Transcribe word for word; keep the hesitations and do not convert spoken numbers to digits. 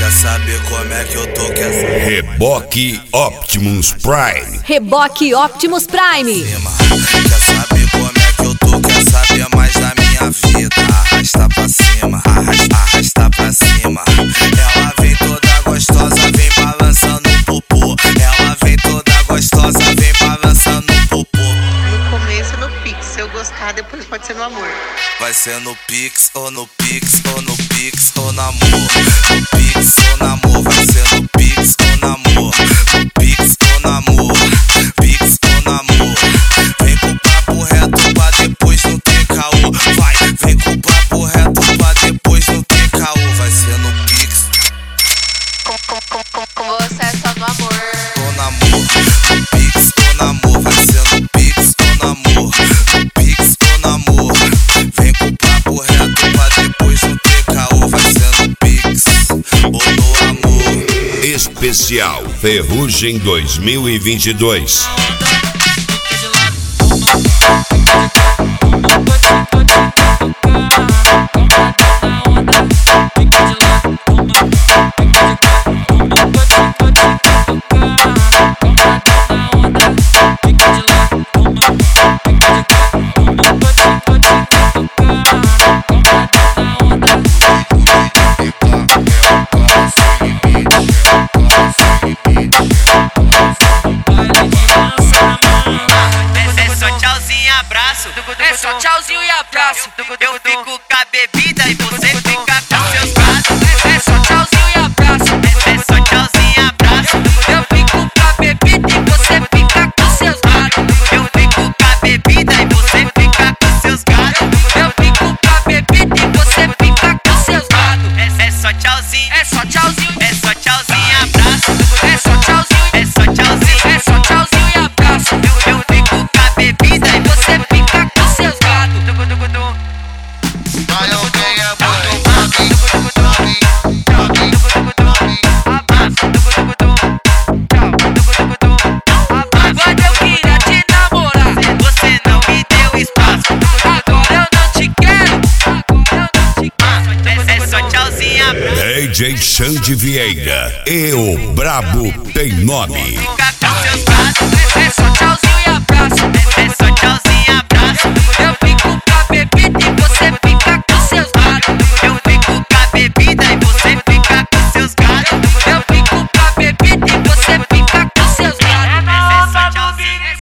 Quer saber como é que eu tô? Quer saber? Reboque Optimus Prime. Reboque Optimus Prime. Quer saber como é que eu tô? Quer saber mais da minha vida? Arrasta pra cima, arrasta, arrasta pra cima. Ela vem toda gostosa, vem balançando o popô. Ela vem toda gostosa, vem balançando o popô. No começo no Pix, se eu gostar, depois pode ser no amor. Vai ser no Pix, ou no Pix, ou no Pix, ou no amor. No Pix ou no amor, vai ser no Pix ou no amor. No Pix ou no amor, Pix ou no amor. Vem com o papo reto pra depois não ter caô. Vai, vem com o papo reto pra depois não ter caô. Vai ser no Pix. Com, com, com, com, com você é só no amor. Ou no amor, no Pix ou no amor, vai ser no Pix ou no amor. No Pix ou no amor. Vem com o papo reto pra depois não ter caô. Vai ser no Pix ou no amor. Especial Ferrugem dois mil e vinte e dois. É só tchauzinho e abraço. Eu fico com a bebida e você fica com seus gatos. É só tchauzinho e abraço. É só tchauzinho e abraço. Eu fico com a bebida e você fica com seus gatos. Eu fico com a bebida e você fica com seus gatos. Eu fico com a bebida e você fica com seus gatos. É só tchauzinho, é só tchauzinho, é só tchauzinho e abraço. É só tchauzinho, é só tchauzinho, é só tchauzinho e abraço. Eu fico com a bebida e você fica com seus gatos. Vai alguém é muito pra mim, pra mim, pra mim, pra mim. Quando eu queria te namorar, você não me deu espaço. Agora eu não te quero, agora eu não te quero. É só tchauzinho, abraço. D J Xande Vieira e o Brabo Tem Nome. Fica com seus gatos.